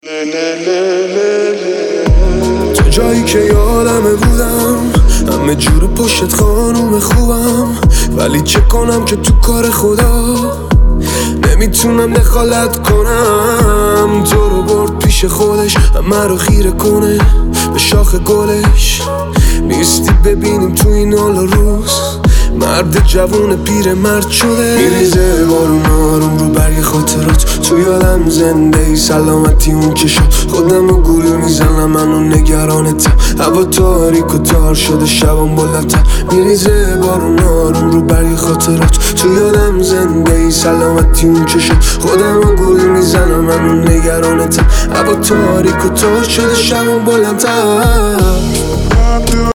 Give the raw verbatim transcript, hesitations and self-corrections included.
تو جایی که یادمه بودم، همه جور پشت خانوم خوبم، ولی چه کنم که تو کار خدا نمیتونم دخالت کنم. تو رو برد پیش خودش، همه رو خیره کنه به شاخ گلش. نیستی ببینیم تو این حال و روز، مرد جوون پیر مرد شده. میریزه بارون آروم رو برگ خاطرات، تو یادم زنده ای سلامتی اون که شد. خودم رو گول میزنم منو نگرانتم، هوا تاریک و تار شده شبم بلندتر. میریزه بارون آروم رو برگ خاطرات، تو یادم زنده ای سلامتی اون که شد. خودم رو گول میزنم منو نگرانتم، هوا تاریک و تار شده شبم بلندتر.